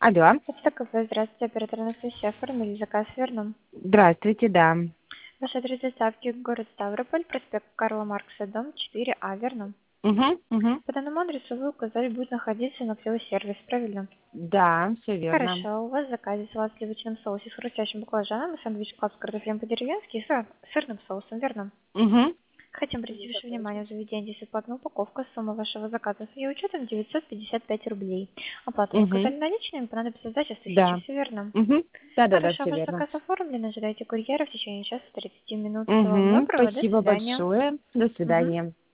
Алло. Это КП, здравствуйте, оператор Анастасия, оформили заказ, верно? Здравствуйте, да. Ваш адрес доставки город Ставрополь, проспект Карла Маркса, дом 4А, верно? Угу. По данному адресу вы указали, будет находиться на сервис, правильно? Да, все верно. Хорошо, у вас в заказе салат в сливочном соусе с хрустящим баклажаном и сэндвич класс с картофелем по-деревенски и сырным соусом, верно? Угу. Хотим обратить ваше внимание, в заведении есть бесплатная упаковка, сумма вашего заказа с ее учетом 955 рублей. Оплату вы Угу. указали наличными, понадобится сдача с 1000, Да. все верно? Угу. Да, Хорошо, все ваш верно. заказ оформлен, ожидайте курьера в течение часа 30 минут. Всего вам Угу. доброго, до Спасибо свидания. большое. До Мгм. свидания.